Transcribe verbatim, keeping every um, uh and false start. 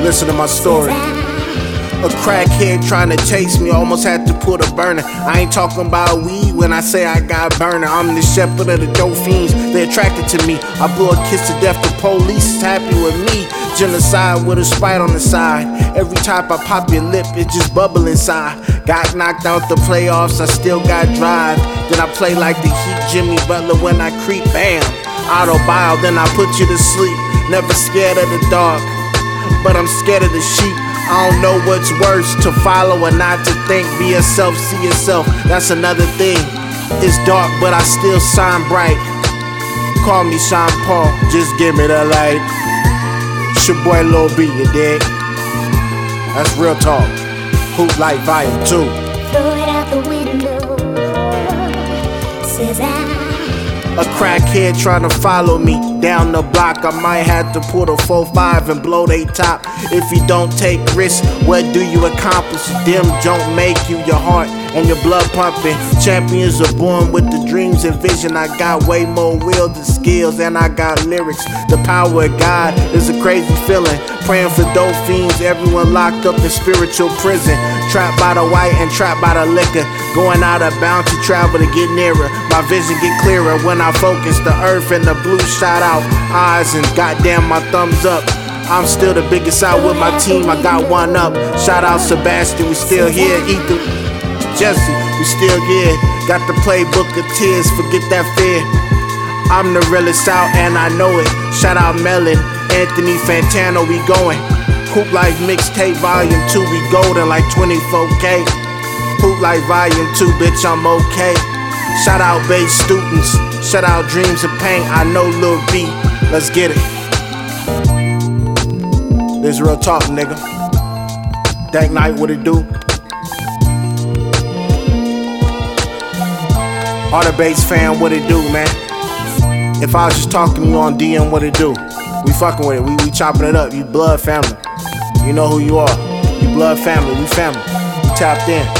Listen to my story. A crackhead trying to chase me, almost had to put a burner. I ain't talking about weed when I say I got burner. I'm the shepherd of the dope fiends, they attracted to me. I blew a kiss to death, the police is happy with me. Genocide with a sprite on the side. Every time I pop your lip, it just bubble inside. Got knocked out the playoffs, I still got drive. Then I play like the Heat, Jimmy Butler when I creep, bam. Autobile, then I put you to sleep. Never scared of the dark, but I'm scared of the sheep. I don't know what's worse, to follow or not to think. Be yourself, see yourself, that's another thing. It's dark, but I still shine bright. Call me Sean Paul, just give me the light. It's your boy Lil B, you dig? That's real talk. Hoop Life Volume two. Throw it out the window, says I. A crackhead trying to follow me down the block. I might have to pull the four five and blow they top. If you don't take risks, what do you accomplish? Them don't make you, your heart and your blood pumping. Champions are born with the dreams and vision. I got way more will than skills, and I got lyrics. The power of God is a crazy feeling. Praying for dope fiends, everyone locked up in spiritual prison. Trapped by the white and trapped by the liquor. Going out of bounds to travel to get nearer. My vision get clearer when I focus. The earth and the blue shot out eyes, and goddamn my thumbs up. I'm still the biggest out with my team, I got one up. Shout out Sebastian, we still here. Ethan, Jesse, we still here. Got the playbook of tears, forget that fear. I'm the realest out and I know it. Shout out Melon, Anthony Fantano, we going. Hoop Life Mixtape Volume two, we golden like twenty-four K. Hoop Life Volume two, bitch, I'm okay. Shout out base students, shout out Dreams of Pain. I know Lil B, let's get it. This real talk, nigga. Dank Knight, what it do? All the bass fan, what it do, man? If I was just talking to you on D M, what it do? We fucking with it, we, we chopping it up. You blood family, you know who you are. You blood family, we family. We tapped in.